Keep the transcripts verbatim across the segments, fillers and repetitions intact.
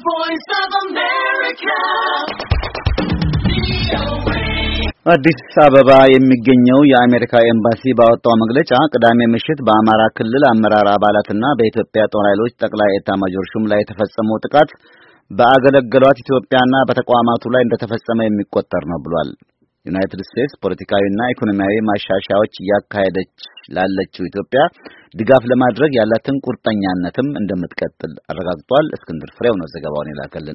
voice of America. አዲስ አበባ የሚገኘው የአሜሪካ ኤምባሲ ባወጣው መግለጫ ቅዳሜ ምሽት በአማራ ክልል አመራር አባላትና በኢትዮጵያ ጦር ኃይሎች ጠቅላይ ኤታማዦር ሹም ላይ የተፈጸመው ጥቃት በአገለገሏት ኢትዮጵያና በተቋማቱ ላይ እንደተፈጸመ የሚቆጠር ነው ብሏል። ዩናይትድ ስቴትስ ፖለቲካዊና ኢኮኖሚያዊ ማሻሻያዎች ያካሄደች ላለችው ኢትዮጵያ ድጋፍ ለማድረግ ያላትን ቁርጠኛነትም እንደምትቀጥል አረጋግጧል። እስክንድር ፍሬው ነው ዘገባውን የላከልን።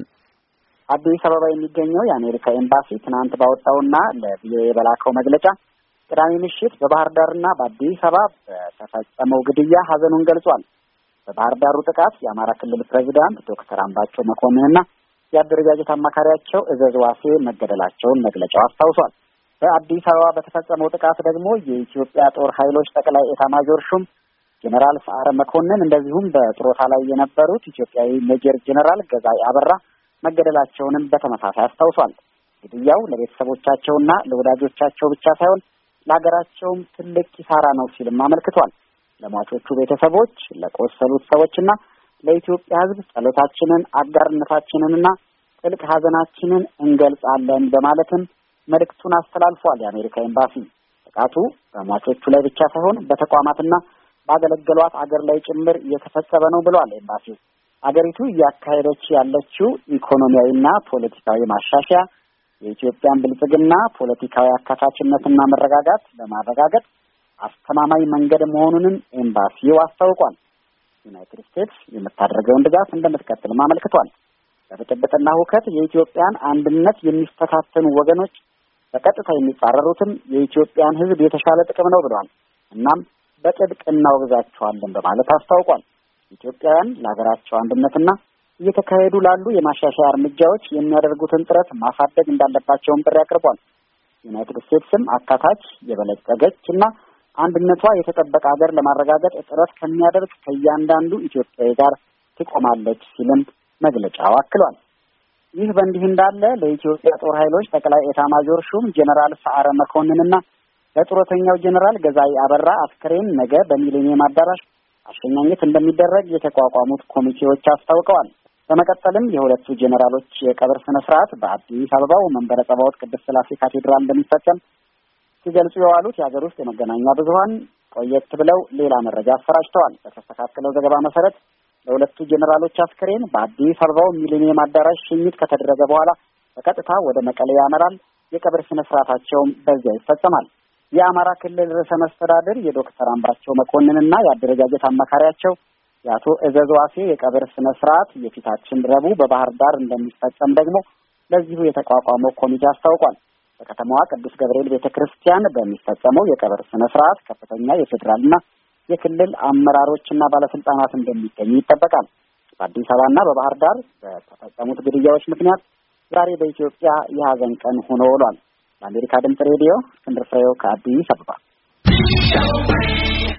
አዲስ አበባ የሚገኘው የአሜሪካ ኤምባሲ ትናንት ባወጣውና ለቪኦኤ በላከው መግለጫ ቅዳሜ ምሽት በባህር ዳርና በአዲስ አበባ በተፈጸመው ግድያ ሐዘኑን ገልጿል። በባህር ዳሩ ጥቃት የአማራ ክልል ፕሬዝዳንት ዶክተር አምባቸው መኮንንና የአደረጃጀት አማካሪያቸው እዘዝ ዋሴ መገደላቸውን መግለጫው አስታውሷል። በአዲስ አበባ በተፈጸመው ጥቃት ደግሞ የኢትዮጵያ ጦር ኃይሎች ጠቅላይ ኤታማዦር ሹም ጄኔራል ሰዓረ መኮንን እንደዚሁም በጥሮታ ላይ የነበሩት ኢትዮጵያዊ ሜጀር ጄኔራል ገዛኢ አበራ መገደላቸውንም በተመሳሳይ አስታውሷል። ግድያው ለቤተሰቦቻቸውና ለወዳጆቻቸው ብቻ ሳይሆን ለሀገራቸውም ትልቅ ኪሳራ ነው ሲልም አመልክቷል። ለሟቾቹ ቤተሰቦች፣ ለቆሰሉት ሰዎችና ለኢትዮጵያ ሕዝብ ጸሎታችንን፣ አጋርነታችንንና ጥልቅ ሐዘናችንን እንገልጻለን በማለትም መልእክቱን አስተላልፏል። የአሜሪካ ኤምባሲ ጥቃቱ በሟቾቹ ላይ ብቻ ሳይሆን በተቋማትና ባገለገሏት አገር ላይ ጭምር እየተፈጸመ ነው ብሏል ኤምባሲው። አገሪቱ እያካሄደች ያለችው ኢኮኖሚያዊና ፖለቲካዊ ማሻሻያ የኢትዮጵያን ብልጽግና፣ ፖለቲካዊ አካታችነትና መረጋጋት ለማረጋገጥ አስተማማኝ መንገድ መሆኑንም ኤምባሲው አስታውቋል። ዩናይትድ ስቴትስ የምታደርገውን ድጋፍ እንደምትቀጥልም አመልክቷል። በብጥብጥና ሁከት የኢትዮጵያን አንድነት የሚፈታተኑ ወገኖች በቀጥታ የሚጻረሩትም የኢትዮጵያን ሕዝብ የተሻለ ጥቅም ነው ብለዋል። እናም በጥብቅ እናወግዛቸዋለን በማለት አስታውቋል። ኢትዮጵያውያን ለሀገራቸው አንድነትና እየተካሄዱ ላሉ የማሻሻያ እርምጃዎች የሚያደርጉትን ጥረት ማሳደግ እንዳለባቸውም ጥሪ አቅርቧል። ዩናይትድ ስቴትስም አካታች የበለጸገች እና አንድነቷ የተጠበቀ ሀገር ለማረጋገጥ ጥረት ከሚያደርግ ከእያንዳንዱ ኢትዮጵያዊ ጋር ትቆማለች ሲልም መግለጫው አክሏል። ይህ በእንዲህ እንዳለ ለኢትዮጵያ ጦር ኃይሎች ጠቅላይ ኤታማዦር ሹም ጄኔራል ሰዓረ መኮንንና ለጡረተኛው ጄኔራል ገዛኢ አበራ አስክሬን ነገ በሚሊኒየም አዳራሽ አሸኛኘት እንደሚደረግ የተቋቋሙት ኮሚቴዎች አስታውቀዋል። በመቀጠልም የሁለቱ ጄኔራሎች የቀብር ስነ ስርዓት በአዲስ አበባው መንበረ ጸባዖት ቅድስት ሥላሴ ካቴድራል እንደሚፈጸም ሲገልጹ የዋሉት የሀገር ውስጥ የመገናኛ ብዙኃን ቆየት ብለው ሌላ መረጃ አሰራጭተዋል። በተስተካከለው ዘገባ መሰረት ለሁለቱ ጄኔራሎች አስክሬን በአዲስ አበባው ሚሊኒየም አዳራሽ ሽኝት ከተደረገ በኋላ በቀጥታ ወደ መቀሌ ያመራል። የቀብር ስነ ስርዓታቸውም በዚያ ይፈጸማል። የአማራ ክልል ርዕሰ መስተዳድር የዶክተር አምባቸው መኮንንና የአደረጃጀት አማካሪያቸው የአቶ እዘዝ ዋሴ የቀብር ስነ ስርዓት የፊታችን ረቡዕ በባህር ዳር እንደሚፈጸም ደግሞ ለዚሁ የተቋቋመው ኮሚቴ አስታውቋል። በከተማዋ ቅዱስ ገብርኤል ቤተክርስቲያን በሚፈጸመው የቀብር ስነ ስርዓት ከፍተኛ የፌዴራልና የክልል አመራሮችና ባለስልጣናት እንደሚገኙ ይጠበቃል። በአዲስ አበባና በባህር ዳር በተፈጸሙት ግድያዎች ምክንያት ዛሬ በኢትዮጵያ የሀዘን ቀን ሆኖ ውሏል። ለአሜሪካ ድምጽ ሬዲዮ እስክንድር ፍሬው ከአዲስ አበባ